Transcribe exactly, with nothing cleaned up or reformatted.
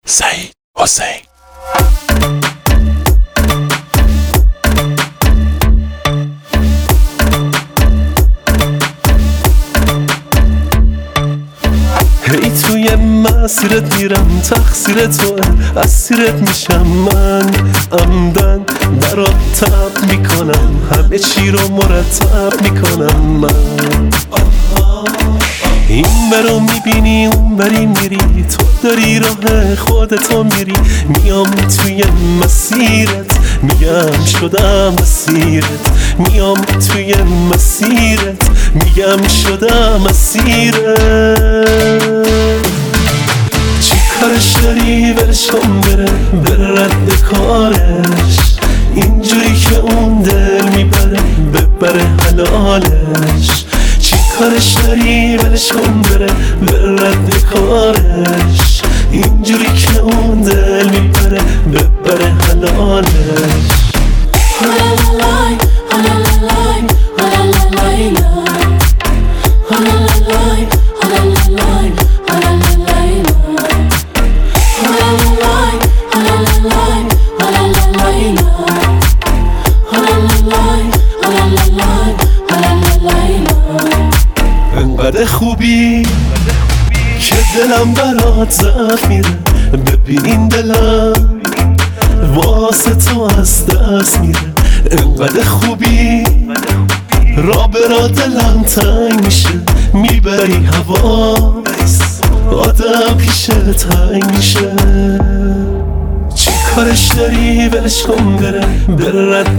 سعید حسین. هی توی مسیرت میرم، تقصیر توه، اسیرت میشم من. عمدن برات تب میکنم، همه چی رو مرتب میکنم من. این برو میبینی اون بری میری، تو داری راه خودتو میری. میام توی مسیرت، میگم شدم مسیرت. میام توی مسیرت، میگم شدم مسیرت. چی کارش داری ولش کن بره، بره رد کارش. اینجوری که اون دل میبره، ببره حلالش. چی کارش داری ولش کن بره، بره رد کارش. اینجوری که اون دل میبره، ببره حلالش. انقدر خوبی که دلم برات زد میره. ببین این دلم واسه تو از دست میره. انقدر خوبی را برا دلم تنگ میشه. میبری حواس آدم پیش تنگ میشه. چی کارش داری ولش کن بره، بره رد